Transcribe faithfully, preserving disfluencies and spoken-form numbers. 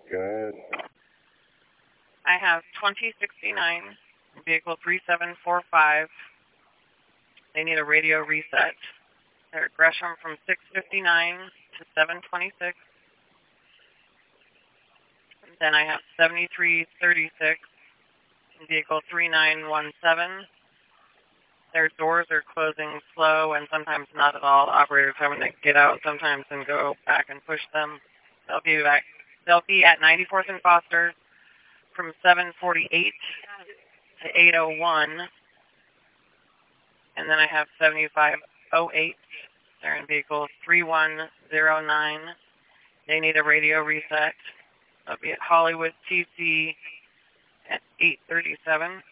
Go ahead. I have twenty sixty-nine, vehicle three seven four five. They need a radio reset. They're at Gresham from six fifty-nine to seven twenty-six. Then I have seventy-three thirty-six, vehicle three nine one seven. Their doors are closing slow and sometimes not at all. Operators having to get out sometimes and go back and push them. They'll be back. They'll be at ninety-fourth and Foster from seven forty-eight to eight oh one. And then I have seventy-five oh eight. They're in vehicle three one oh nine. They need a radio reset. They'll be at Hollywood T C at eight thirty-seven.